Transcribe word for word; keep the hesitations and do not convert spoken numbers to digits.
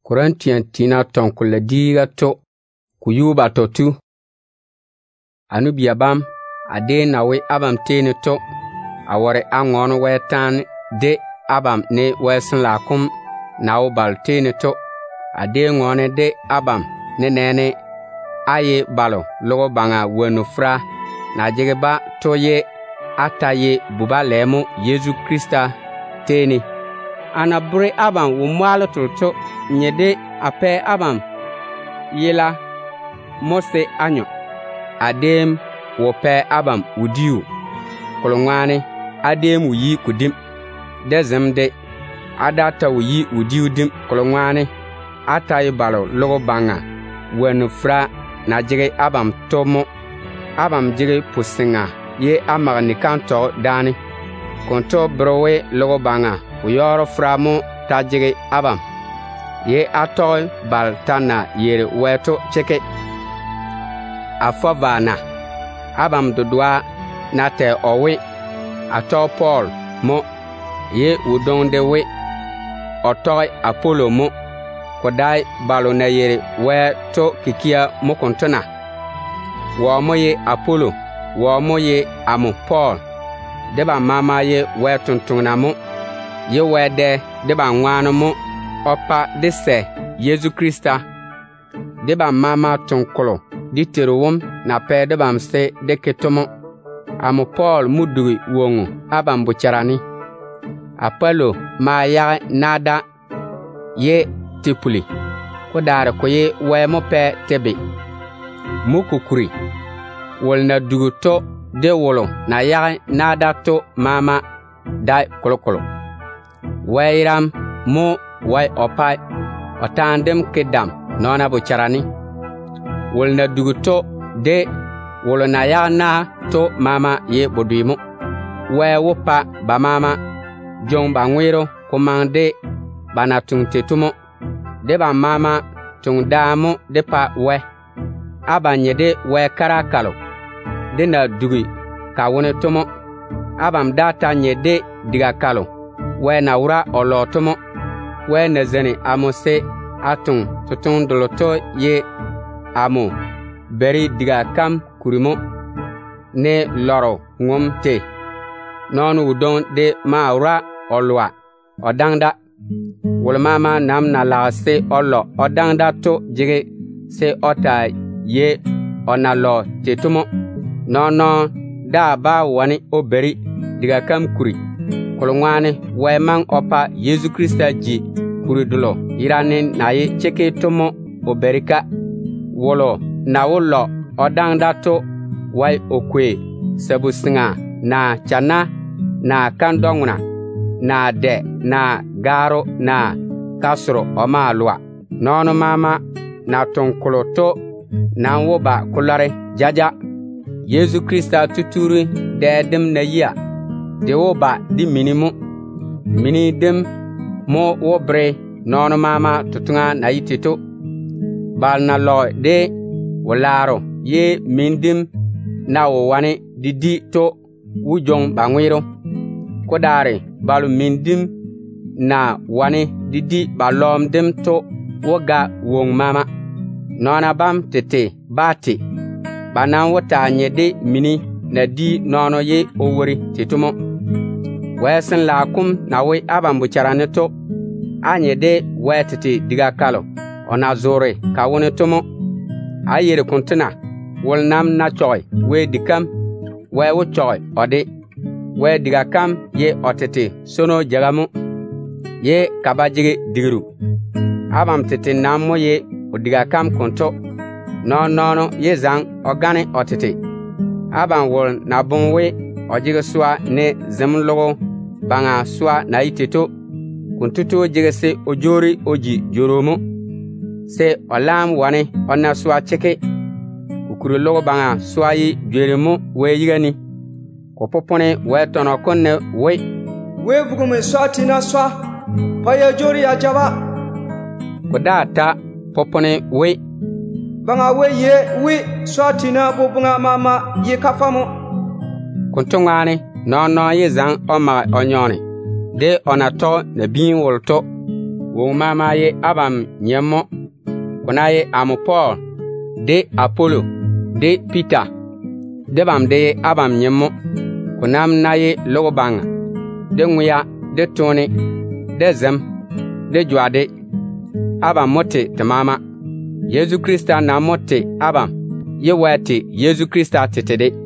Korintian tina tonkula diga to kuyuba to tu. Anubia bam ade nawe abam tene to awore angon wetan de abam ne wesan lakum nawo bal tene to ade ngone de abam ne nene aye balo logo banga wenufra na jegeba toye ataye buba lemu Yesu Krista tene anabure abam wumwalo tulto nyede ape abam yela mose anyo adem wope abam udiu kolongwane adem uyi kudim dezemde adata uyi udiu dim kolongwane ataye balo logo banga wenufra na jige abam tomo abam jige pusinga ye amagni kanto dani konto browe logo banga uyoro framo tajige abam ye atoy baltana yere weto cheke afovana abam dodwa nate owe ato Paul mo ye udonde we otoy Apollo mo kodai balo na yere weto kikia mo kontona wo mo ye Apollo wo mo ye amu Paul deba mama ye wetuntuna mo ye wede deba ngwano mo opa dese Yesu Krista deba mama tunkolo diteruwum na pe deba mse deketomo amu Paul mudui wongu abam bucharani Apollo ma ya nada ye tipuli kodare ko ye wemo pe tebe mukukuri wolna duguto de wolo na ya nada to mama dai kolokolo wairam mo wai opai otandem kedam nona bucharani wolna duguto de wolo na ya na to mama ye boduimo we wopa ba mama jong bangwero komande bana tungtetumo de ba mama tung damo de pa we abanye de we karakalo de na dugi ka wone tomo abam data nye de diga kalo we na ura olotomo we na zeni amose atung tutun doloto ye amu beri diga kam kurimo ne loro ngomte non udon de maura olwa odangda wol mama nam na la se olo odangda to jige se ota ye onalo tetumo no no da ba wani oberi diga kam kuri kolongwane we man opa Yesu Krista ji kuri dulo irane na ye cheke tomo oberika wolo na wolo odangda to wai okwe sabusinga na chana na kandonguna na de na garo na kasro omalwa nono mama na tonkoloto na woba kulare jaja Yesu Krista tuturi de dem na ya de woba di minimu mini dem mo wobre nono mama tutunga na yitito bal na lo de wolaro ye mindim na wo wani didi to wujong bangwiro kodare balu mindim na wani didi balom dem to woga wong mama nona bam tete bati banan wata nyede mini na di nono ye owori tetumo wesen lakum na we abam bucharane to anyede wetete diga kalo ona zore ka woni tomo ayere kontuna wol nam na choy we dikam we wo choy ode we diga kam ye otete sono jagamu ye kabajige digiru abam tete nammo ye odiga kam konto no no no ye zang ogane otete abam wol na bonwe ojiga swa ne zemlogo banga swa na iteto kuntuto jige se ojori oji joromo se olam wane onna swa cheke ukuru logo banga swa yi jweremo we yigani ko popone we tono konne we we vugume swati na swa paya jori ya jaba ko data popone we banga we ye we swati na bubunga mama ye kafamo kontongane no no ye zang oma onyone de onato na bin wolto wo mama ye abam nyemo kuna ye am Paul de Apollo de Peter de bam de abam nyemo kunam na ye lobanga de nguya de toni de zem de jwade abam mote tamama Yesu Krista na mote abam ye wati Yesu Krista tetede